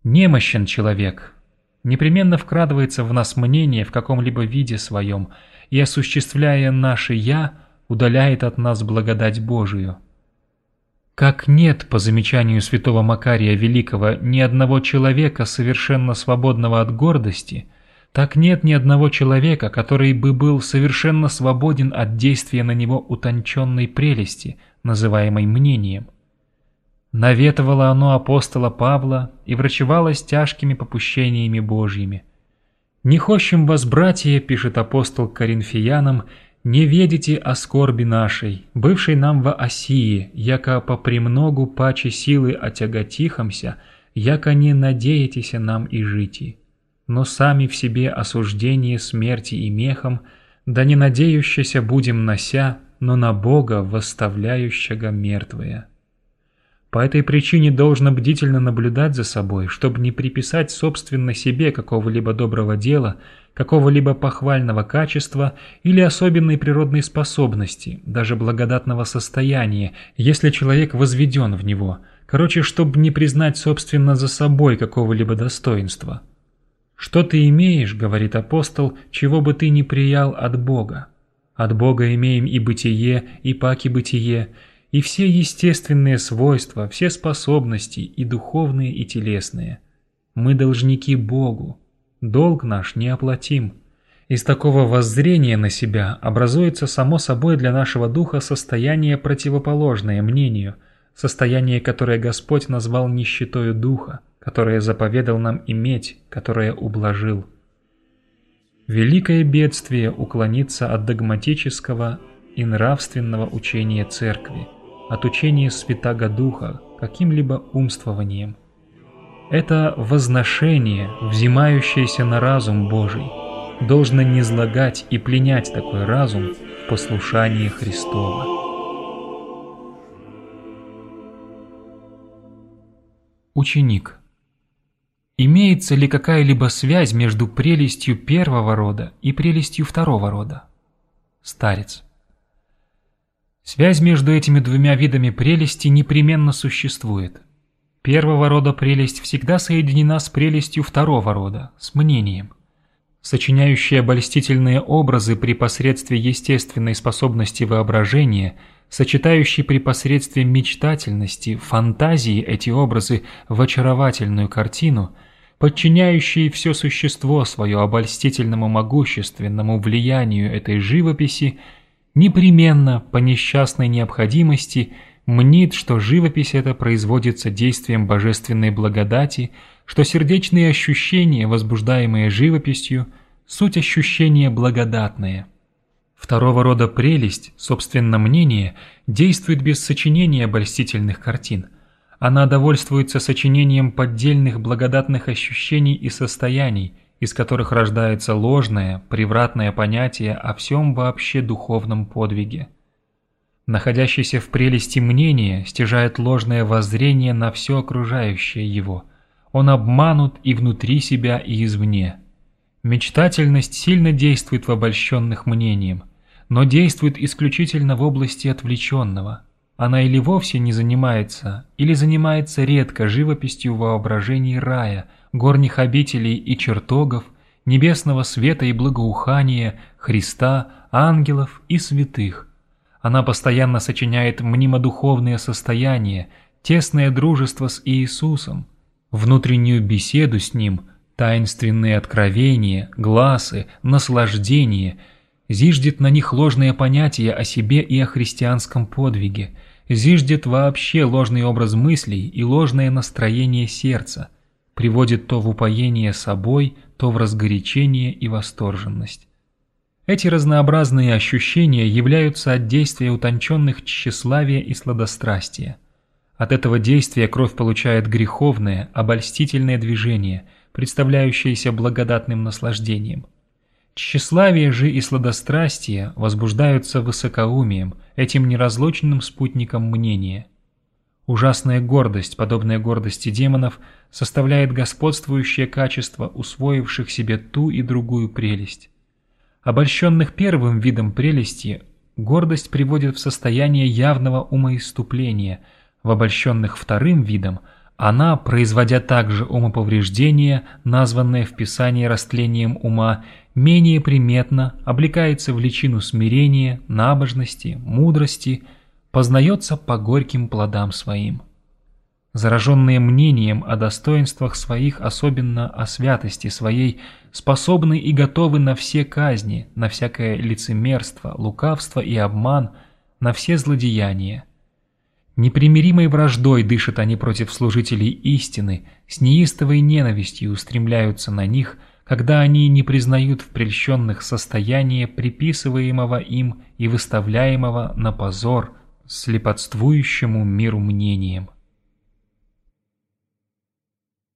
Немощен человек. Непременно вкрадывается в нас мнение в каком-либо виде своем, и, осуществляя наше «я», удаляет от нас благодать Божию. Как нет, по замечанию святого Макария Великого, ни одного человека, совершенно свободного от гордости, так нет ни одного человека, который бы был совершенно свободен от действия на него утонченной прелести, называемой мнением. Наветовало оно апостола Павла и врачевалось тяжкими попущениями Божьими. «Не хощем вас, братья, — пишет апостол к Коринфянам, — не ведите о скорби нашей, бывшей нам во Осии, яко по премногу паче силы отяготихомся, яко не надеетеся нам и жити. Но сами в себе осуждение смерти и мехом, да не надеющеся будем нося, но на Бога восставляющего мертвые». По этой причине должно бдительно наблюдать за собой, чтобы не приписать собственно себе какого-либо доброго дела, какого-либо похвального качества или особенной природной способности, даже благодатного состояния, если человек возведен в него, короче, чтобы не признать собственно за собой какого-либо достоинства. «Что ты имеешь, — говорит апостол, — чего бы ты ни приял от Бога? От Бога имеем и бытие, и паки бытие, и все естественные свойства, все способности, и духовные, и телесные. Мы должники Богу, долг наш неоплатим». Из такого воззрения на себя образуется само собой для нашего духа состояние, противоположное мнению, состояние, которое Господь назвал нищетою духа, которое заповедал нам иметь, которое ублажил. Великое бедствие уклониться от догматического и нравственного учения Церкви, от учения Святаго Духа каким-либо умствованием. Это возношение, взимающееся на разум Божий, должно низлагать и пленять такой разум в послушании Христова. Ученик. Имеется ли какая-либо связь между прелестью первого рода и прелестью второго рода? Старец. Связь между этими двумя видами прелести непременно существует. Первого рода прелесть всегда соединена с прелестью второго рода, с мнением. Сочиняющие обольстительные образы при посредстве естественной способности воображения, сочетающие при посредстве мечтательности, фантазии эти образы в очаровательную картину, подчиняющие все существо свое обольстительному могущественному влиянию этой живописи, непременно, по несчастной необходимости, мнит, что живопись эта производится действием божественной благодати, что сердечные ощущения, возбуждаемые живописью, суть ощущения благодатные. Второго рода прелесть, собственно мнение, действует без сочинения обольстительных картин. Она довольствуется сочинением поддельных благодатных ощущений и состояний, из которых рождается ложное, превратное понятие о всем вообще духовном подвиге. Находящийся в прелести мнение стяжает ложное воззрение на все окружающее его. Он обманут и внутри себя, и извне. Мечтательность сильно действует в обольщенных мнением, но действует исключительно в области отвлеченного. Она или вовсе не занимается, или занимается редко живописью воображений рая, горних обителей и чертогов, небесного света и благоухания, Христа, ангелов и святых. Она постоянно сочиняет мнимодуховные состояния, тесное дружество с Иисусом, внутреннюю беседу с Ним, таинственные откровения, гласы, наслаждение, зиждет на них ложные понятия о себе и о христианском подвиге, зиждет вообще ложный образ мыслей и ложное настроение сердца, приводит то в упоение собой, то в разгорячение и восторженность. Эти разнообразные ощущения являются от действия утонченных тщеславия и сладострастия. От этого действия кровь получает греховное, обольстительное движение, представляющееся благодатным наслаждением. Тщеславие же и сладострастие возбуждаются высокоумием, этим неразлучным спутником мнения. Ужасная гордость, подобная гордости демонов, составляет господствующее качество усвоивших себе ту и другую прелесть. Обольщенных первым видом прелести гордость приводит в состояние явного умоиступления, в обольщенных вторым видом Она, производя также умоповреждение, названное в Писании растлением ума, менее приметно облекается в личину смирения, набожности, мудрости, познается по горьким плодам своим. Зараженные мнением о достоинствах своих, особенно о святости своей, способны и готовы на все казни, на всякое лицемерство, лукавство и обман, на все злодеяния. Непримиримой враждой дышат они против служителей истины, с неистовой ненавистью устремляются на них, когда они не признают в прельщенных состояние приписываемого им и выставляемого на позор слепотствующему миру мнением.